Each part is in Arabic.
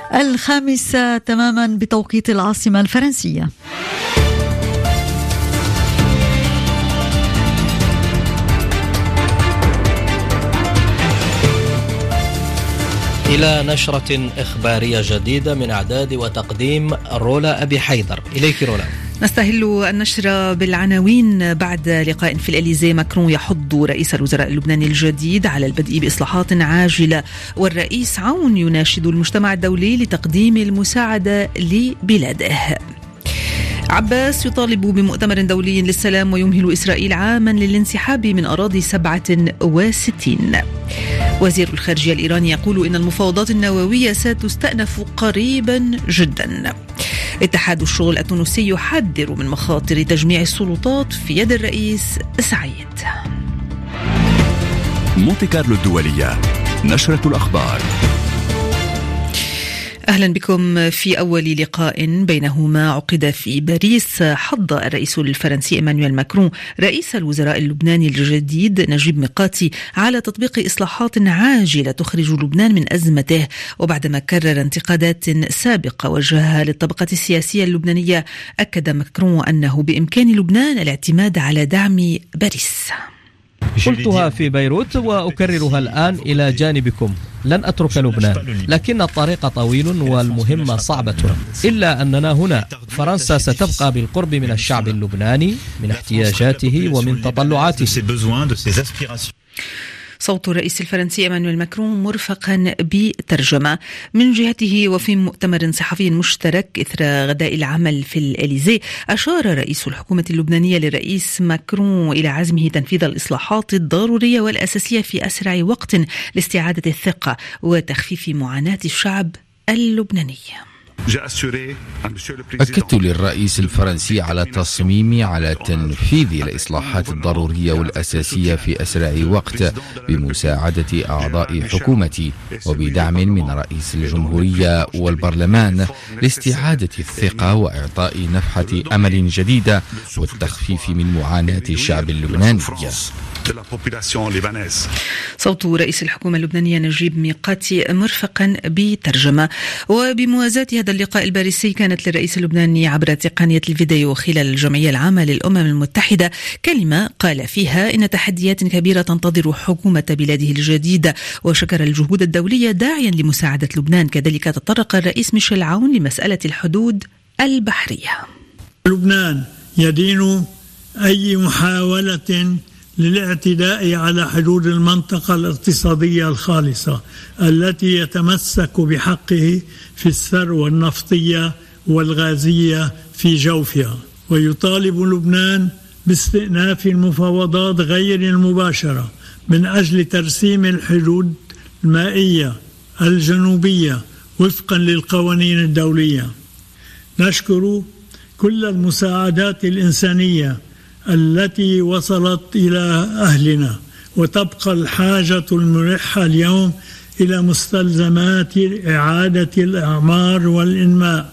الخامسة تماما بتوقيت العاصمة الفرنسية. إلى نشرة إخبارية جديدة من إعداد وتقديم رولا أبي حيدر. إليك رولا. نستهل النشرة بالعناوين. بعد لقاء في الإليزيه، ماكرون يحض رئيس الوزراء اللبناني الجديد على البدء بإصلاحات عاجلة، والرئيس عون يناشد المجتمع الدولي لتقديم المساعدة لبلاده. عباس يطالب بمؤتمر دولي للسلام ويمهل إسرائيل عاما للانسحاب من أراضي 67. وزير الخارجية الإيراني يقول إن المفاوضات النووية ستستأنف قريبا جدا. اتحاد الشغل التونسي يحذر من مخاطر تجميع السلطات في يد الرئيس سعيد. مونتي كارلو الدولية، نشرة الأخبار. أهلا بكم. في أول لقاء بينهما عقد في باريس، حض الرئيس الفرنسي إيمانويل ماكرون رئيس الوزراء اللبناني الجديد نجيب ميقاتي على تطبيق إصلاحات عاجلة تخرج لبنان من أزمته. وبعدما كرر انتقادات سابقة وجهها للطبقة السياسية اللبنانية، أكد ماكرون أنه بإمكان لبنان الاعتماد على دعم باريس. قلتها في بيروت وأكررها الآن إلى جانبكم: لن أترك لبنان، لكن الطريق طويل والمهمة صعبة، إلا أننا هنا. فرنسا ستبقى بالقرب من الشعب اللبناني، من احتياجاته ومن تطلعاته. صوت الرئيس الفرنسي إيمانويل ماكرون مرفقا بترجمة. من جهته وفي مؤتمر صحفي مشترك إثر غداء العمل في الإليزيه، أشار رئيس الحكومة اللبنانية للرئيس ماكرون إلى عزمه تنفيذ الإصلاحات الضرورية والأساسية في أسرع وقت لاستعادة الثقة وتخفيف معاناة الشعب اللبناني. أكدت للرئيس الفرنسي على تصميمي على تنفيذ الإصلاحات الضرورية والأساسية في أسرع وقت بمساعدة أعضاء حكومتي وبدعم من رئيس الجمهورية والبرلمان لاستعادة الثقة وإعطاء نفحة أمل جديدة والتخفيف من معاناة الشعب اللبناني. صوت رئيس الحكومة اللبنانية نجيب ميقاتي مرفقا بترجمة. وبموازاة هذا اللقاء الباريسي، كانت للرئيس اللبناني عبر تقنية الفيديو خلال الجمعية العامة للأمم المتحدة كلمة قال فيها إن تحديات كبيرة تنتظر حكومة بلاده الجديدة، وشكر الجهود الدولية داعيا لمساعدة لبنان. كذلك تطرق الرئيس ميشيل عون لمسألة الحدود البحرية. لبنان يدين أي محاولة للاعتداء على حدود المنطقة الاقتصادية الخالصة التي يتمسك بحقه في الثروة النفطية والغازية في جوفها. ويطالب لبنان باستئناف المفاوضات غير المباشرة من أجل ترسيم الحدود المائية الجنوبية وفقا للقوانين الدولية. نشكر كل المساعدات الإنسانية التي وصلت إلى أهلنا، وتبقى الحاجة الملحة اليوم إلى مستلزمات إعادة الأعمار والإنماء.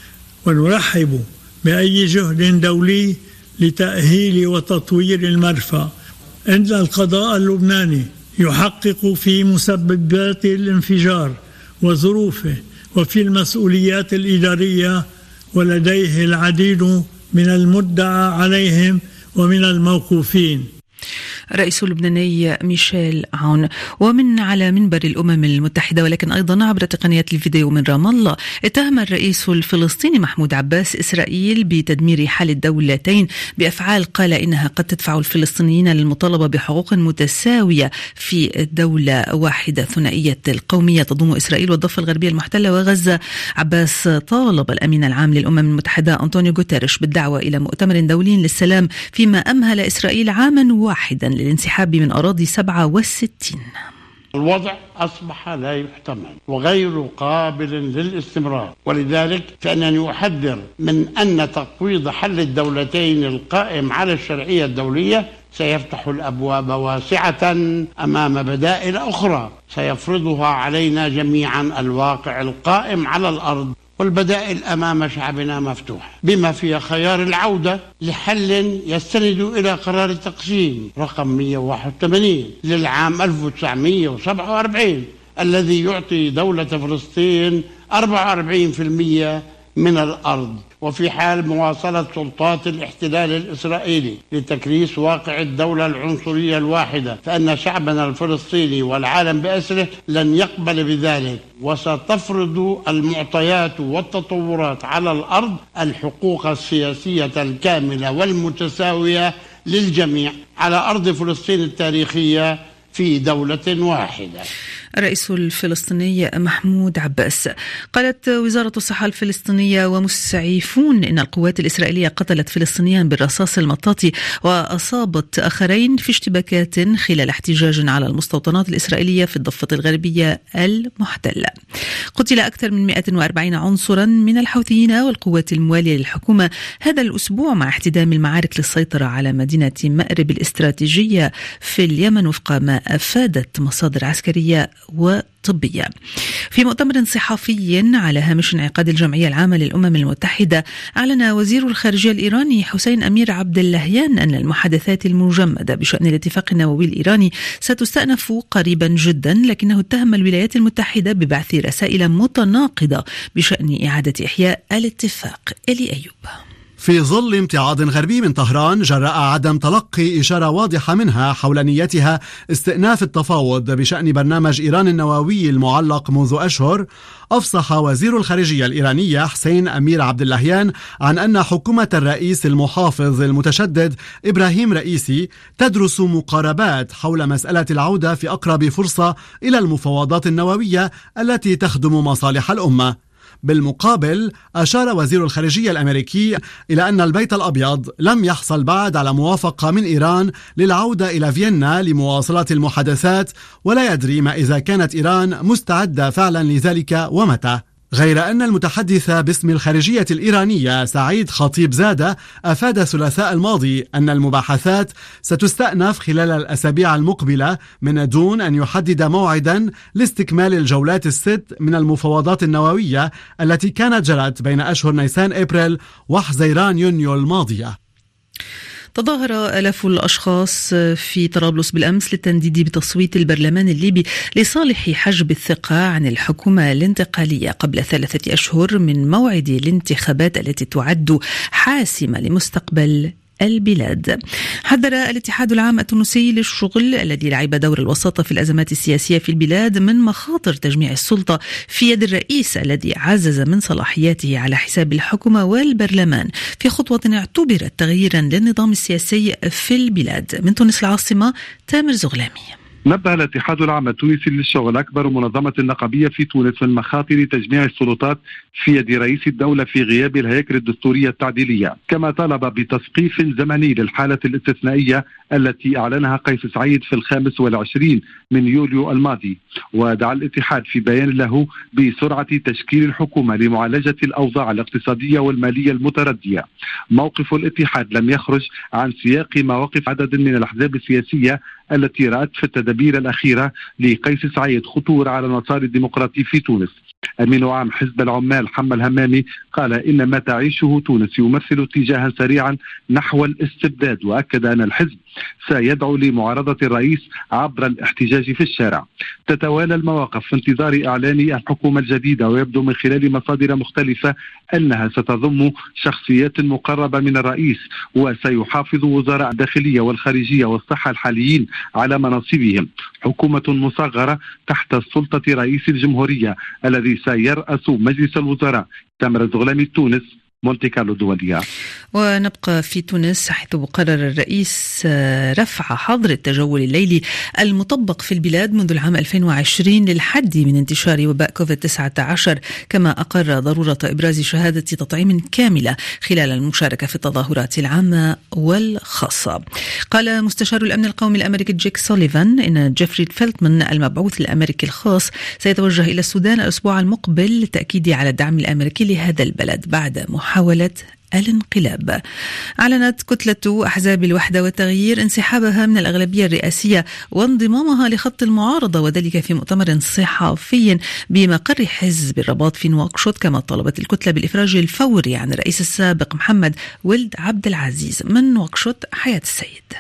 ونرحب بأي جهد دولي لتأهيل وتطوير المرفأ. إن القضاء اللبناني يحقق في مسببات الانفجار وظروفه وفي المسؤوليات الإدارية، ولديه العديد من المدعى عليهم ومن الموقوفين. الرئيس اللبناني ميشيل عون. ومن على منبر الأمم المتحدة ولكن أيضا عبر تقنية الفيديو من رام الله، اتهم الرئيس الفلسطيني محمود عباس إسرائيل بتدمير حل الدولتين بأفعال قال إنها قد تدفع الفلسطينيين للمطالبة بحقوق متساوية في دولة واحدة ثنائية القومية تضم إسرائيل والضفة الغربية المحتلة وغزة. عباس طالب الأمين العام للأمم المتحدة أنطونيو غوتيريش بالدعوة إلى مؤتمر دولي للسلام، فيما أمهل إسرائيل عاما واحدا للانسحاب من أراضي 67. الوضع أصبح لا يحتمل وغير قابل للاستمرار، ولذلك فإنني أحذر من أن تقويض حل الدولتين القائم على الشرعية الدولية سيفتح الأبواب واسعة أمام بدائل أخرى سيفرضها علينا جميعا الواقع القائم على الأرض. والبدائل أمام شعبنا مفتوحة، بما فيها خيار العودة لحل يستند إلى قرار التقسيم رقم 181 للعام 1947 الذي يعطي دولة فلسطين 44% من الأرض. وفي حال مواصلة سلطات الاحتلال الإسرائيلي لتكريس واقع الدولة العنصرية الواحدة، فإن شعبنا الفلسطيني والعالم بأسره لن يقبل بذلك، وستفرض المعطيات والتطورات على الأرض الحقوق السياسية الكاملة والمتساوية للجميع على أرض فلسطين التاريخية في دولة واحدة. الرئيس الفلسطيني محمود عباس. قالت وزارة الصحة الفلسطينية ومسعفون إن القوات الإسرائيلية قتلت فلسطينيا بالرصاص المطاطي وأصابت آخرين في اشتباكات خلال احتجاج على المستوطنات الإسرائيلية في الضفة الغربية المحتلة. قتل أكثر من 140 عنصرا من الحوثيين والقوات الموالية للحكومة هذا الأسبوع مع احتدام المعارك للسيطرة على مدينة مأرب الاستراتيجية في اليمن وفق ما أفادت مصادر عسكرية وطبية. في مؤتمر صحفي على هامش انعقاد الجمعية العامة للأمم المتحدة، أعلن وزير الخارجية الإيراني حسين أمير عبد اللهيان أن المحادثات المجمدة بشأن الاتفاق النووي الإيراني ستستأنف قريبا جدا، لكنه اتهم الولايات المتحدة ببعث رسائل متناقضة بشأن إعادة إحياء الاتفاق. إلي أيوب. في ظل امتعاض غربي من طهران جراء عدم تلقي إشارة واضحة منها حول نيتها استئناف التفاوض بشأن برنامج إيران النووي المعلق منذ أشهر، أفصح وزير الخارجية الإيرانية حسين أمير عبد اللهيان عن أن حكومة الرئيس المحافظ المتشدد إبراهيم رئيسي تدرس مقاربات حول مسألة العودة في أقرب فرصة إلى المفاوضات النووية التي تخدم مصالح الأمة. بالمقابل أشار وزير الخارجية الأمريكي إلى أن البيت الأبيض لم يحصل بعد على موافقة من إيران للعودة إلى فيينا لمواصلة المحادثات، ولا يدري ما إذا كانت إيران مستعدة فعلا لذلك ومتى. غير أن المتحدث باسم الخارجية الإيرانية سعيد خطيب زادة أفاد الثلاثاء الماضي أن المباحثات ستستأنف خلال الأسابيع المقبلة من دون أن يحدد موعدا لاستكمال الجولات الست من المفاوضات النووية التي كانت جرت بين أشهر نيسان أبريل وحزيران يونيو الماضية. تظاهر آلاف الأشخاص في طرابلس بالأمس للتنديد بتصويت البرلمان الليبي لصالح حجب الثقة عن الحكومة الانتقالية قبل 3 أشهر من موعد الانتخابات التي تعد حاسمة لمستقبل البلاد. حذر الاتحاد العام التونسي للشغل الذي لعب دور الوساطة في الأزمات السياسية في البلاد من مخاطر تجميع السلطة في يد الرئيس الذي عزز من صلاحياته على حساب الحكومة والبرلمان في خطوة اعتبرت تغييرا للنظام السياسي في البلاد. من تونس العاصمة تامر زغلامي. نبه الاتحاد العام التونسي للشغل أكبر منظمة نقابية في تونس من مخاطر تجميع السلطات في يد رئيس الدولة في غياب الهياكل الدستورية التعديلية، كما طالب بتصقيف زمني للحالة الاستثنائية التي أعلنها قيس سعيد في 25 من يوليو الماضي. ودعا الاتحاد في بيان له بسرعة تشكيل الحكومة لمعالجة الأوضاع الاقتصادية والمالية المتردية. موقف الاتحاد لم يخرج عن سياق مواقف عدد من الأحزاب السياسية التي رأت في التدابير الأخيرة لقيس سعيد خطورة على المسار الديمقراطي في تونس. أمين عام حزب العمال حمد الهمامي قال إن ما تعيشه تونس يمثل اتجاها سريعا نحو الاستبداد، وأكد أن الحزب سيدعو لمعارضة الرئيس عبر الاحتجاج في الشارع. تتوالى المواقف في انتظار إعلان الحكومة الجديدة، ويبدو من خلال مصادر مختلفة أنها ستضم شخصيات مقربة من الرئيس، وسيحافظ وزراء الداخلية والخارجية والصحة الحاليين على مناصبهم. حكومة مصغرة تحت سلطة رئيس الجمهورية الذي سيرأس مجلس الوزراء. تامر الزغلامي، تونس، مونتي كارلو الدولية. ونبقى في تونس حيث قرر الرئيس رفع حظر التجول الليلي المطبق في البلاد منذ العام 2020 للحد من انتشار وباء كوفيد-19، كما أقر ضرورة إبراز شهادة تطعيم كاملة خلال المشاركة في التظاهرات العامة والخاصة. قال مستشار الأمن القومي الأمريكي جيك سوليفان إن جيفري فيلتمان المبعوث الأمريكي الخاص سيتوجه إلى السودان الأسبوع المقبل للتأكيد على الدعم الأمريكي لهذا البلد بعد محاولة الانقلاب. أعلنت كتلة أحزاب الوحدة والتغيير انسحابها من الأغلبية الرئاسية وانضمامها لخط المعارضة، وذلك في مؤتمر صحفي بمقر حزب الرباط في نواكشوط. كما طلبت الكتلة بالإفراج الفوري عن الرئيس السابق محمد ولد عبد العزيز. من نواكشوط حياة السيد.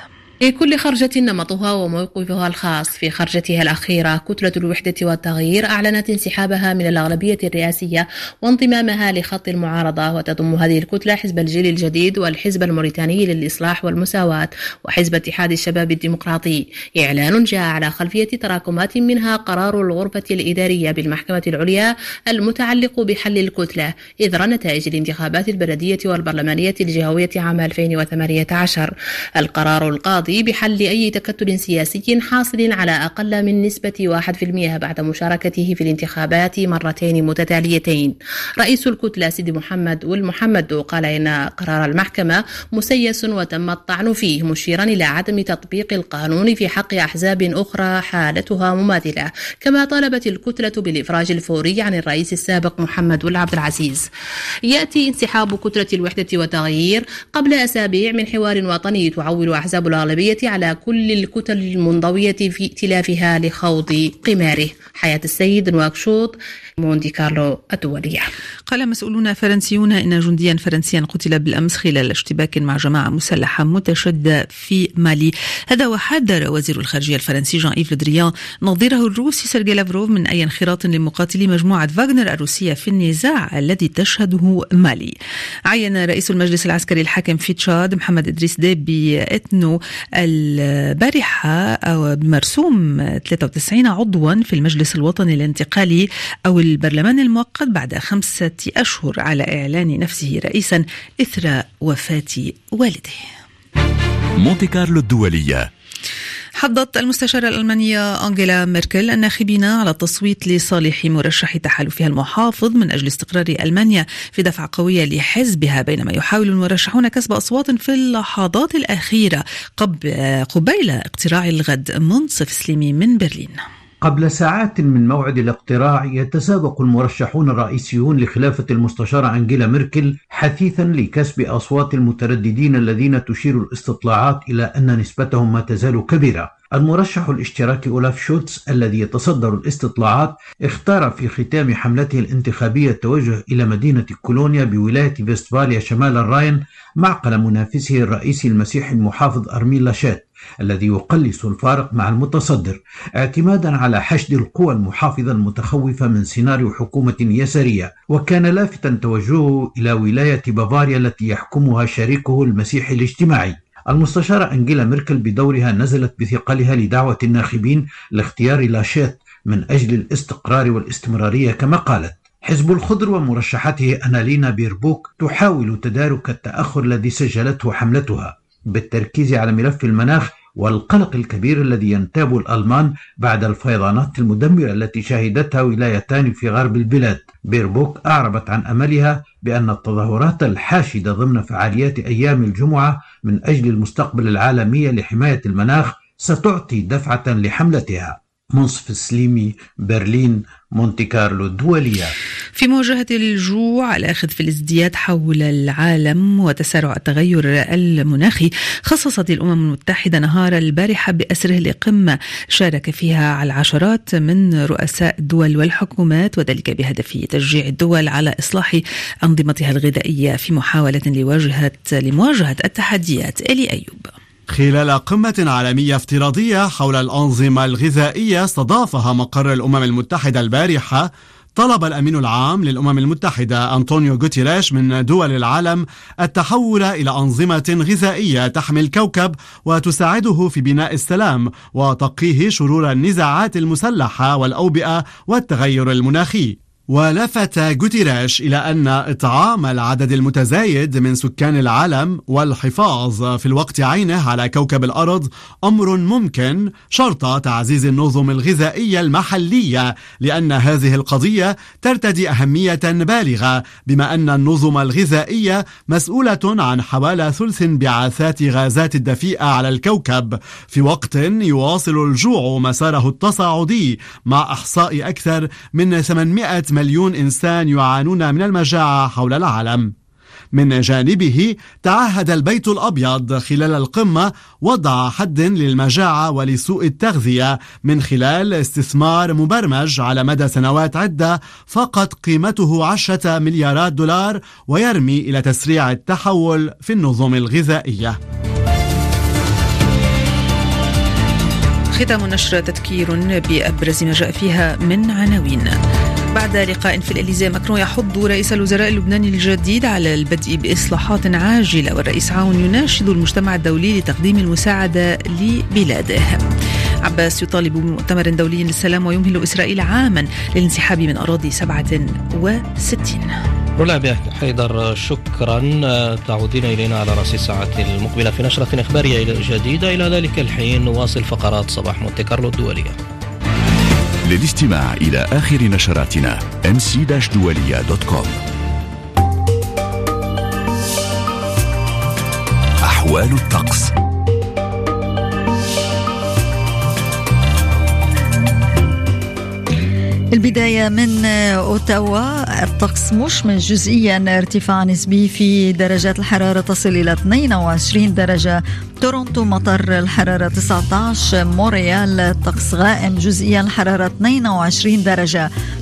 لكل خرجة نمطها وموقفها الخاص. في خرجتها الأخيرة كتلة الوحدة والتغيير أعلنت انسحابها من الأغلبية الرئاسية وانضمامها لخط المعارضة، وتضم هذه الكتلة حزب الجيل الجديد والحزب الموريتاني للإصلاح والمساواة وحزب اتحاد الشباب الديمقراطي. إعلان جاء على خلفية تراكمات منها قرار الغرفة الإدارية بالمحكمة العليا المتعلق بحل الكتلة إثر نتائج الانتخابات البلدية والبرلمانية الجهوية عام 2018. القرار القاضي بحل أي تكتل سياسي حاصل على أقل من نسبة 1% بعد مشاركته في الانتخابات مرتين متتاليتين. رئيس الكتلة سيدي محمد والمحمد قال إن قرار المحكمة مسيس وتم الطعن فيه، مشيرا إلى عدم تطبيق القانون في حق أحزاب أخرى حالتها مماثلة. كما طالبت الكتلة بالإفراج الفوري عن الرئيس السابق محمد والعبد العزيز. يأتي انسحاب كتلة الوحدة والتغيير قبل أسابيع من حوار وطني تعول أحزاب الأغلبية على كل الكتل المنضوية في ائتلافها لخوض قماره. حياة السيد، نواكشوط، مونتي كارلو الدولية. قال مسؤولون فرنسيون إن جنديا فرنسيا قتل بالأمس خلال اشتباك مع جماعة مسلحة متشددة في مالي. هذا وحذر وزير الخارجية الفرنسي جان إيف لدريان نظيره الروسي سيرجي لافروف من أي انخراط لمقاتلي مجموعة فاغنر الروسية في النزاع الذي تشهده مالي. عين رئيس المجلس العسكري الحاكم في تشاد محمد إدريس ديبي إتنو البارحة بمرسوم 93 عضوا في المجلس الوطني الانتقالي أو البرلمان المؤقت بعد 5 أشهر على إعلان نفسه رئيسا إثر وفاة والده. مونتي كارلو الدولية. حضت المستشارة الألمانية أنجيلا ميركل الناخبين على التصويت لصالح مرشح تحالفها المحافظ من أجل استقرار ألمانيا في دفعة قوية لحزبها، بينما يحاول المرشحون كسب أصوات في اللحظات الأخيرة قبيل اقتراع الغد. منصف سليمي من برلين. قبل ساعات من موعد الاقتراع يتسابق المرشحون الرئيسيون لخلافة المستشارة أنجيلا ميركل حثيثا لكسب أصوات المترددين الذين تشير الاستطلاعات إلى أن نسبتهم ما تزال كبيرة. المرشح الاشتراكي أولاف شولتز الذي يتصدر الاستطلاعات اختار في ختام حملته الانتخابية التوجه إلى مدينة كولونيا بولاية فيستفاليا شمال الراين معقل منافسه الرئيسي المسيحي المحافظ أرمين لاشات الذي يقلص الفارق مع المتصدر اعتمادا على حشد القوى المحافظة المتخوفة من سيناريو حكومة يسارية. وكان لافتا توجهه إلى ولاية بافاريا التي يحكمها شريكه المسيحي الاجتماعي. المستشارة أنجيلا ميركل بدورها نزلت بثقلها لدعوة الناخبين لاختيار لاشات من أجل الاستقرار والاستمرارية كما قالت. حزب الخضر ومرشحته أنالينا بيربوك تحاول تدارك التأخر الذي سجلته حملتها بالتركيز على ملف المناخ والقلق الكبير الذي ينتاب الألمان بعد الفيضانات المدمرة التي شهدتها ولايتان في غرب البلاد. بيربوك أعربت عن أملها بأن التظاهرات الحاشدة ضمن فعاليات أيام الجمعة من أجل المستقبل العالمي لحماية المناخ ستعطي دفعة لحملتها. منصف سليمي، برلين، مونتي كارلو الدولية. في مواجهة الجوع الآخذ في الازدياد حول العالم وتسارع التغير المناخي، خصصت الأمم المتحدة نهار البارحة بأسره لقمة شارك فيها العشرات من رؤساء الدول والحكومات، وذلك بهدف تشجيع الدول على إصلاح أنظمتها الغذائية في محاولة لمواجهة التحديات. إلي أيوب. خلال قمة عالمية افتراضية حول الأنظمة الغذائية استضافها مقر الأمم المتحدة البارحة، طلب الأمين العام للأمم المتحدة أنطونيو غوتيريش من دول العالم التحول إلى أنظمة غذائية تحمي الكوكب وتساعده في بناء السلام وتقيه شرور النزاعات المسلحة والأوبئة والتغير المناخي. ولفت غوتيريش إلى أن إطعام العدد المتزايد من سكان العالم والحفاظ في الوقت عينه على كوكب الأرض أمر ممكن شرط تعزيز النظم الغذائية المحلية، لأن هذه القضية ترتدي أهمية بالغة بما أن النظم الغذائية مسؤولة عن حوالي ثلث انبعاثات غازات الدفيئة على الكوكب، في وقت يواصل الجوع مساره التصاعدي مع إحصاء أكثر من 800 مليون إنسان يعانون من المجاعة حول العالم. من جانبه تعهد البيت الأبيض خلال القمة وضع حد للمجاعة ولسوء التغذية من خلال استثمار مبرمج على مدى سنوات عدة فقط قيمته 10 مليارات دولار، ويرمي إلى تسريع التحول في النظم الغذائية. ختام النشرة تذكير بأبرز ما جاء فيها من عناوين. بعد لقاء في الإليزيه ماكرون يحض رئيس الوزراء اللبناني الجديد على البدء بإصلاحات عاجلة، والرئيس عون يناشد المجتمع الدولي لتقديم المساعدة لبلاده. عباس يطالب بمؤتمر دولي للسلام ويمهل إسرائيل عاما للانسحاب من أراضي 67. رولا بك حيدر، شكرا. تعودين إلينا على رأس الساعة المقبلة في نشرة إخبارية جديدة. إلى ذلك الحين نواصل فقرات صباح مونتي كارلو الدولية. للاستماع إلى آخر نشراتنا mc-dualia.com. أحوال الطقس. البداية من أوتاوا، الطقس مشمل جزئيا، ارتفاع نسبي في درجات الحرارة تصل إلى 22 درجة. تورونتو مطر الحرارة 19. مونريال الطقس غائم جزئيا الحرارة 22 درجة.